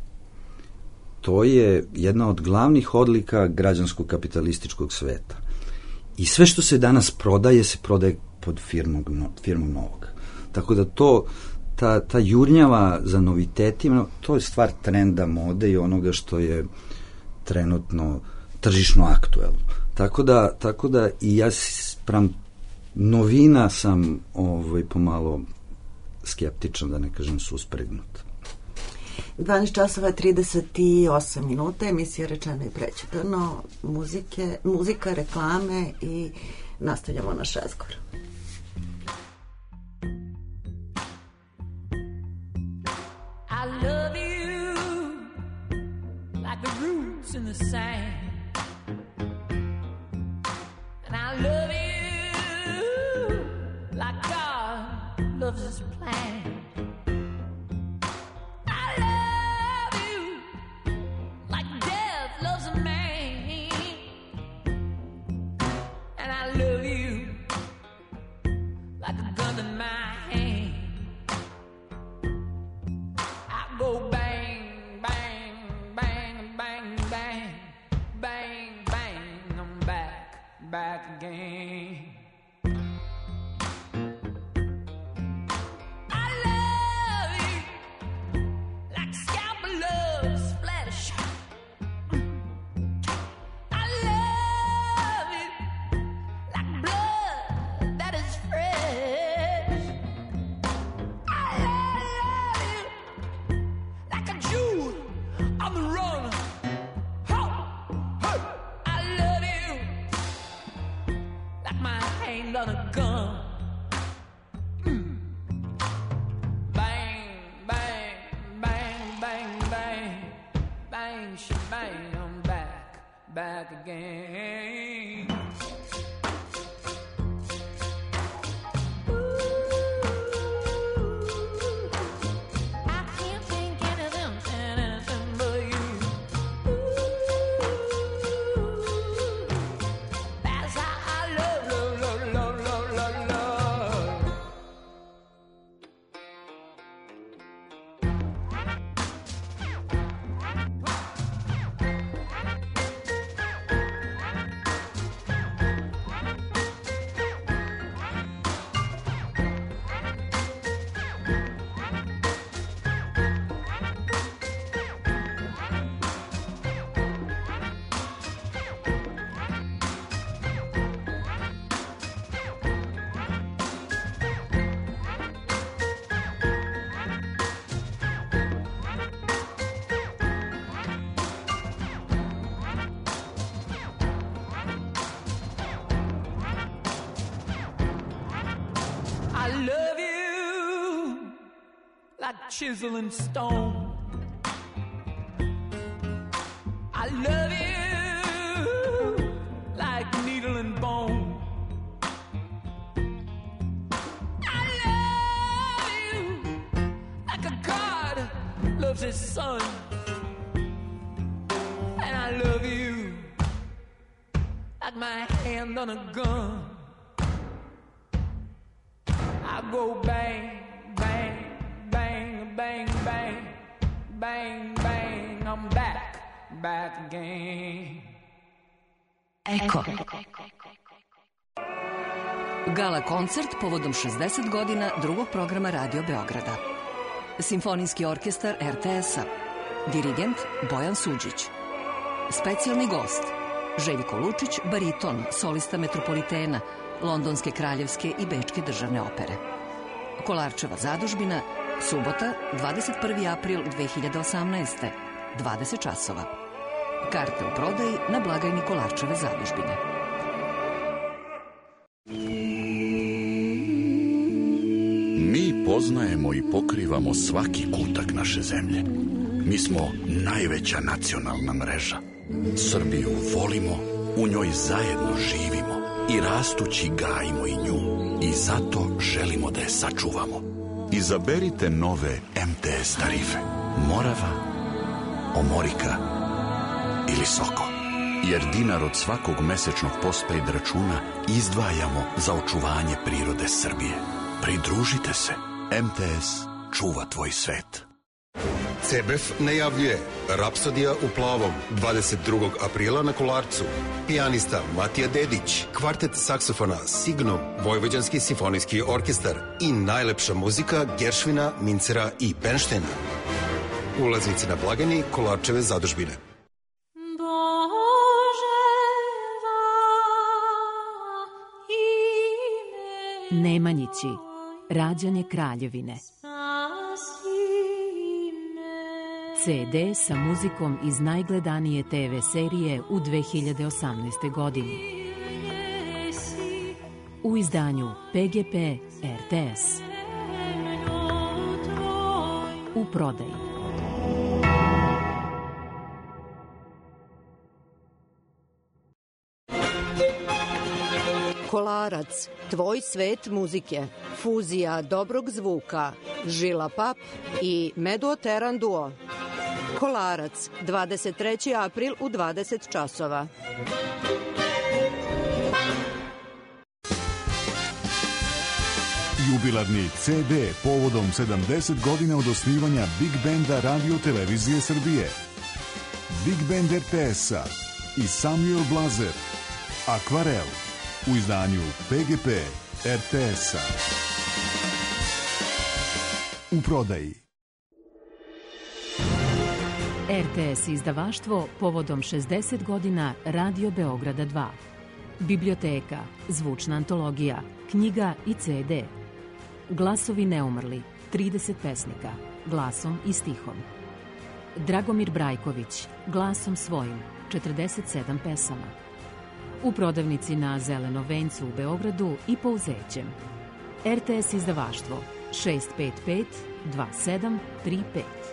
To je jedna od glavnih odlika građanskog kapitalističkog sveta. I sve što se danas prodaje, se prodaje pod firmom, firmom novog. Tako da to, ta, ta jurnjava za novitetima, to je stvar trenda, mode i onoga što je trenutno tržišno aktuelno. Tako da, tako da i ja sprem novina sam ovaj, pomalo skeptičan, da ne kažem suspregnut. dvanaest časova trideset osam minuta, emisija Rečeno i prečitano, muzike, muzika, reklame i nastavljamo naš razgovor. I love you like the roots in the sand, and I love you like God loves his plan. Back again. I love you like scalpel loves flesh. I love you like blood that is fresh. I love you like a jewel on the run. On a gun. Mm. Bang, bang, bang, bang, bang, bang, shebang, I'm back, back again. I love you like chisel and stone. I love you like needle and bone. I love you and I love you like my hand on a gun. I go bang, bang, bang, bang, bang, bang, bang, I'm back, back again. Eko. Gala koncert povodom šezdeset godina drugog programa Radio Beograda. Simfonijski orkestar er te es-a. Dirigent Bojan Suđić. Specijalni gost Željko Lučić, bariton, solista Metropolitena, Londonske kraljevske i Bečke državne opere. Kolarčeva zadužbina, subota, dvadeset prvi april dve hiljade osamnaeste, dvadeset časova. Karte u prodaji na blagajni Kolarčeve zadužbine. Mi poznajemo i pokrivamo svaki kutak naše zemlje. Mi smo najveća nacionalna mreža. Srbiju volimo, u njoj zajedno živimo i rastući gajimo i nju. I zato želimo da je sačuvamo. Izaberite nove em te es tarife. Morava, Omorika ili Soko. Jer dinar od svakog mesečnog postpaid računa izdvajamo za očuvanje prirode Srbije. Pridružite se. em te es čuva tvoj svet. Cebef najavljuje Rapsodija u plavom dvadeset drugog aprila na Kolarcu. Pijanista Matija Dedić, kvartet saksofona Signum, Vojvođanski simfonijski orkestar i najlepša muzika Geršvina, Mincera i Benštena. Ulaznici na blagajni Kolarčeve zadužbine. Nemanjići, rađanje Kraljevine. ce de sa muzikom iz najgledanije te ve serije u dve hiljade osamnaestoj godini. U izdanju pe ge pe er te es. U prodaji. Kolarac, tvoj svet muzike, fuzija dobrog zvuka, Žila Pap i Meduoteran duo. Kolarac, dvadeset treći april u dvadeset časova. Jubilarni ce de povodom sedamdeset godina od osnivanja Big Benda Radio Televizije Srbije. Big Band er te es-a i Samuel Blazer. Akvarel u izdanju pe ge pe er te es-a. U prodaji. er te es izdavaštvo povodom šezdeset godina Radio Beograda dva. Biblioteka, zvučna antologija, knjiga i ce de. Glasovi neumrli, trideset pesnika, glasom i stihom. Dragomir Brajković, glasom svojim, četrdeset sedam pesama. U prodavnici na Zelenom vencu u Beogradu i Pouzećem. er te es izdavaštvo šest pet pet dva sedam tri pet.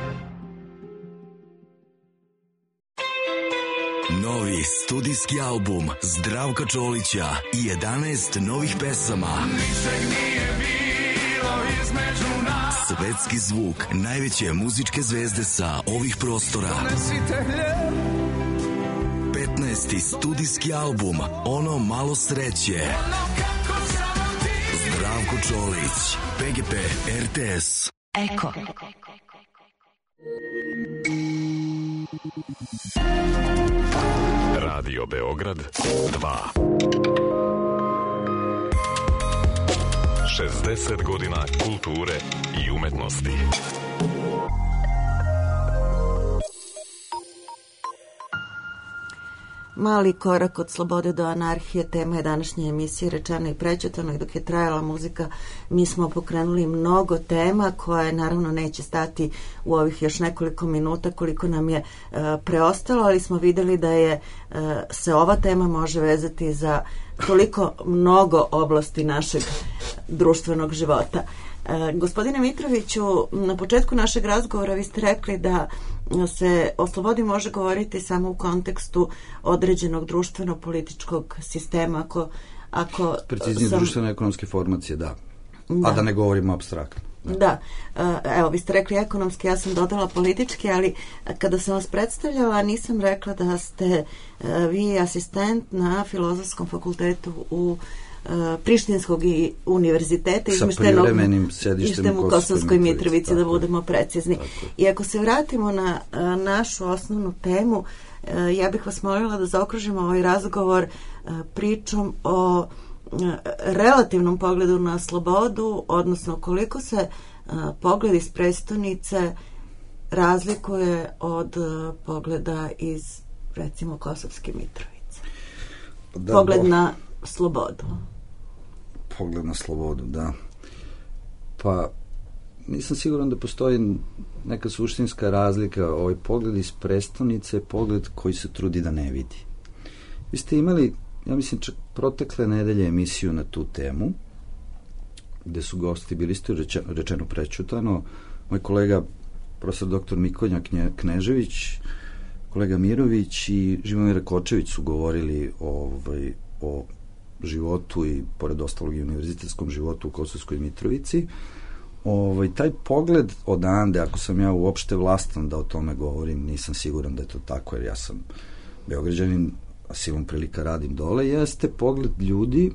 Novi studijski album Zdravka Čolića i jedanaest novih pesama. Ničeg nije bilo između nas. Svetski zvuk najveće muzičke zvezde sa ovih prostora. Donesite hljeb. petnaesti studijski album Ono malo sreće. Ono kako samo ti. Zdravko Čolić, pe ge pe er te es. Eko. Radio Beograd dva. šezdeset godina kulture i umetnosti. Mali korak od slobode do anarhije, tema je današnje emisije Rečeno i prećutano, i dok je trajala muzika mi smo pokrenuli mnogo tema koje naravno neće stati u ovih još nekoliko minuta koliko nam je uh, preostalo, ali smo videli da je uh, se ova tema može vezati za toliko mnogo oblasti našeg društvenog života. E, gospodine Mitroviću, na početku našeg razgovora vi ste rekli da se o slobodi može govoriti samo u kontekstu određenog društveno-političkog sistema. Ako, ako Preciznije sam... društveno-ekonomske formacije, da. da. A da ne govorimo apstraktno. Da, evo, vi ste rekli ekonomski, ja sam dodala politički, ali kada sam vas predstavljala nisam rekla da ste vi asistent na Filozofskom fakultetu u Prištinskog i univerziteta sa privremenim sedištem u Kosovskoj Mitrovici, da budemo precizni. Tako. I ako se vratimo na našu osnovnu temu, ja bih vas molila da zaokružimo ovaj razgovor pričom o relativnom pogledu na slobodu, odnosno koliko se pogled iz prestonice razlikuje od pogleda iz, recimo, Kosovske Mitrovice. Da, pogled bo... na slobodu. Pogled na slobodu, da. Pa, nisam siguran da postoji neka suštinska razlika. Ovaj pogled iz prestonice je pogled koji se trudi da ne vidi. Vi ste imali, ja mislim, čak protekle nedelje emisiju na tu temu, gde su gosti bili isto rečeno, rečeno prećutano. Moj kolega, profesor doktor Mikonja Knežević, kolega Mirović i Živomir Kočević su govorili ovaj, o životu i, pored ostalog, i univerzitetskom životu u Kosovskoj Mitrovici. Ovaj, taj pogled odande, ako sam ja uopšte vlastan da o tome govorim, nisam siguran da je to tako, jer ja sam Beograđanin, a silom prilika radim dole, jeste pogled ljudi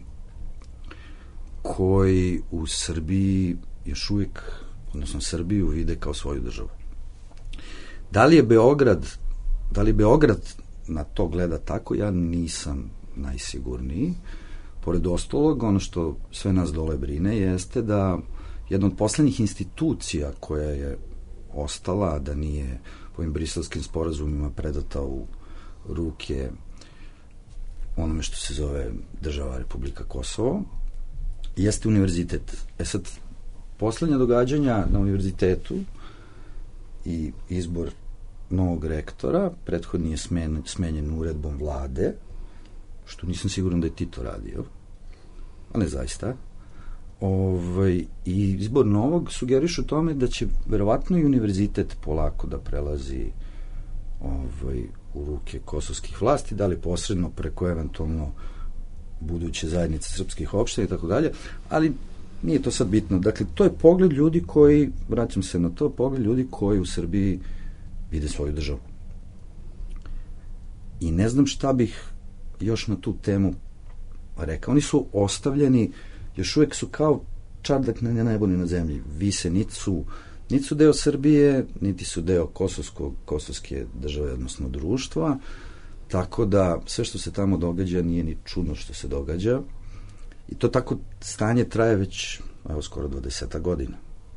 koji u Srbiji još uvijek, odnosno Srbiju, vide kao svoju državu. Da li je Beograd, da li Beograd na to gleda tako, ja nisam najsigurniji. Pored ostalog, ono što sve nas dole brine jeste da jedna od poslednjih institucija koja je ostala, da nije po ovim briselskim sporazumima predata u ruke onome što se zove država Republika Kosovo, jeste univerzitet. E sad, poslednja događanja na univerzitetu i izbor novog rektora, prethodni je smen, smenjen uredbom vlade, što nisam siguran da je Tito radio, a ne zaista. Ovaj, i izbor novog sugeriše tome da će verovatno i univerzitet polako da prelazi ovaj, u ruke kosovskih vlasti, da li posredno preko eventualno buduće zajednice srpskih opština i tako dalje, ali nije to sad bitno. Dakle, to je pogled ljudi koji, vraćam se na to, pogled ljudi koji u Srbiji vide svoju državu. I ne znam šta bih još na tu temu rekao. Oni su ostavljeni, još uvek su kao čardak na nebu ni na zemlji. Vise, niti su, niti su deo Srbije, niti su deo kosovskog, kosovske države, odnosno društva, tako da sve što se tamo događa nije ni čudno što se događa. I to tako stanje traje već, evo, skoro dvadeset godina.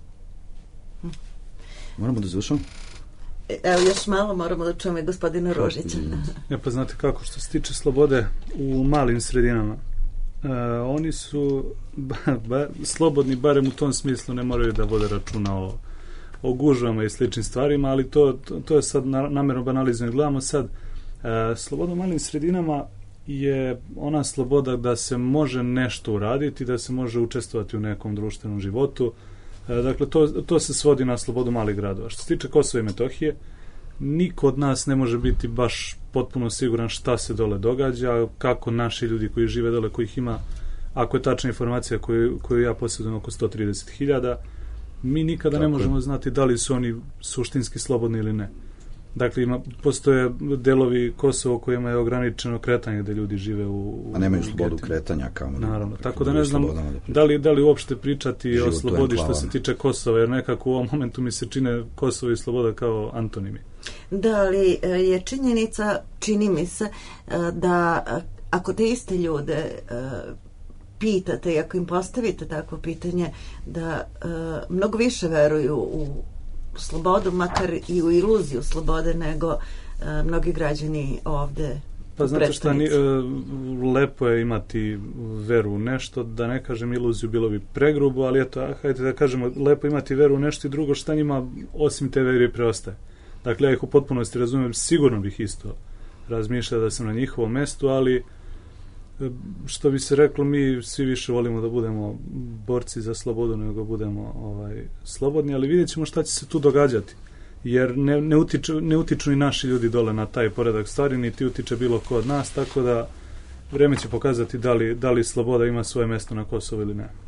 Moramo da završamo? Evo, još malo moramo da čujemo i gospodina Rožića. Ja, pa znate kako, što se tiče slobode u malim sredinama, uh, oni su ba, ba, slobodni, barem u tom smislu, ne moraju da vode računa o, o gužvama i sličnim stvarima, ali to, to, to je sad na, namjerno banalizno. Gledamo sad, uh, sloboda u malim sredinama je ona sloboda da se može nešto uraditi, da se može učestvovati u nekom društvenom životu. Dakle, to, to se svodi na slobodu malih gradova. Što se tiče Kosova i Metohije, niko od nas ne može biti baš potpuno siguran šta se dole događa, kako naši ljudi koji žive dole, kojih ima, ako je tačna informacija koju, koju ja posjedujem, oko sto trideset hiljada, mi nikada Tako ne možemo je. znati da li su oni suštinski slobodni ili ne. Dakle, ima, postoje delovi Kosova kojima je ograničeno kretanje gde ljudi žive u... u A nemaju slobodu kretanja kao... Naravno, tako da ne znam da li, da li uopšte pričati Život o slobodi što se tiče Kosova, jer nekako u ovom momentu mi se čine Kosovo i sloboda kao antonimi. Da, ali je činjenica, čini mi se, da ako te iste ljude pitate i ako im postavite takvo pitanje, da mnogo više veruju u slobodu, makar i u iluziju slobode, nego uh, mnogi građani ovde. Pa znate šta, ni, uh, lepo je imati veru u nešto, da ne kažem iluziju, bilo bi pregrubo, ali eto, hajde da kažemo, lepo imati veru u nešto i drugo šta njima osim te veri preostaje. Dakle, ja ih u potpunosti razumijem, sigurno bih isto razmišljao da sam na njihovom mestu, ali što bi se reklo, mi svi više volimo da budemo borci za slobodu nego budemo ovaj, slobodni, ali vidjet ćemo šta će se tu događati, jer ne, ne, utiču, ne utiču ni naši ljudi dole na taj poredak stvari, niti utiče bilo ko od nas, tako da vreme će pokazati da li, da li sloboda ima svoje mesto na Kosovu ili ne.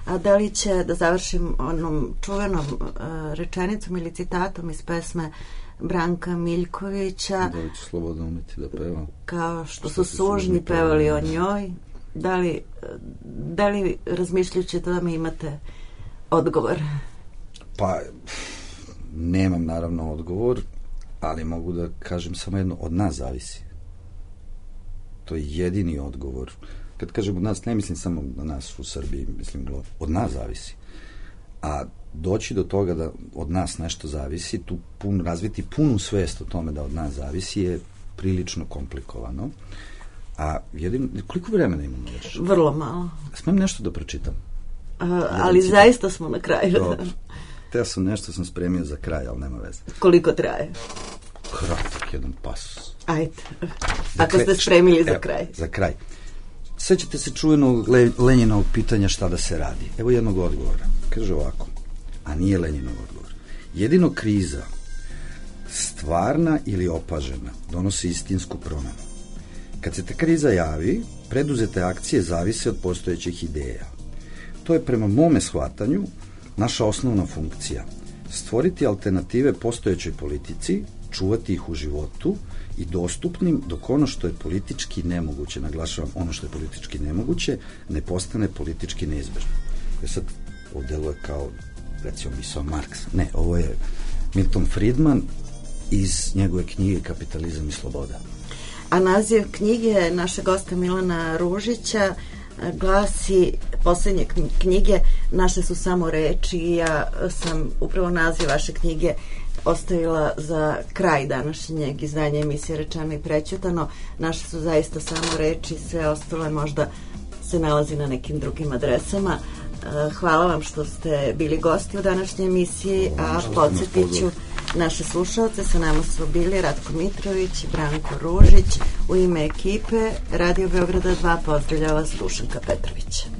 A da li će, da završim onom čuvenom uh, rečenicom ili citatom iz pesme Branka Miljkovića, da li će sloboda umeti da peva, kao što su sužnji pevali o njoj, da li, da li razmišljajući da mi imate odgovor? Pa nemam naravno odgovor, ali mogu da kažem samo jedno, od nas zavisi. To je jedini odgovor. Kad kažem od nas, ne mislim samo na nas u Srbiji, mislim od nas zavisi. A doći do toga da od nas nešto zavisi, tu pun, razviti punu svest o tome da od nas zavisi je prilično komplikovano. A jedin, koliko vremena imamo još? Vrlo malo. Smem nešto da pročitam? A, ali citat. Zaista smo na kraju. Dobro. Te sam nešto sam spremio za kraj, ali nema veze. Koliko traje? Kratak jedan pasus. Ajde. Ako ste spremili za evo, kraj. Za kraj. Sećate se čuvenog Le, Lenjinovog pitanja šta da se radi. Evo jednog odgovora. Kaže ovako, a nije Lenjinov odgovor. Jedino kriza, stvarna ili opažena, donosi istinsku promenu. Kad se ta kriza javi, preduzete akcije zavise od postojećih ideja. To je prema mome shvatanju naša osnovna funkcija. Stvoriti alternative postojećoj politici, čuvati ih u životu i dostupnim dok ono što je politički nemoguće, naglašavam ono što je politički nemoguće, ne postane politički neizbežno. Je sad ovdje kao, recimo, misao Marks. Ne, ovo je Milton Friedman iz njegove knjige Kapitalizam i sloboda. A naziv knjige našeg gosta Milana Ružića glasi, posljednje knjige Naše su samo reči, i ja sam upravo naziv vaše knjige ostavila za kraj današnjeg izdanja emisije Rečeno i prećutano. Naše su zaista samo reči, sve ostalo možda se nalazi na nekim drugim adresama. Hvala vam što ste bili gosti u današnjoj emisiji, a podsjetit ću naše slušalce, sa nama su bili Ratko Mitrović i Branko Ružić. U ime ekipe Radio Beograda dva pozdravlja vas Dušanka Petrović.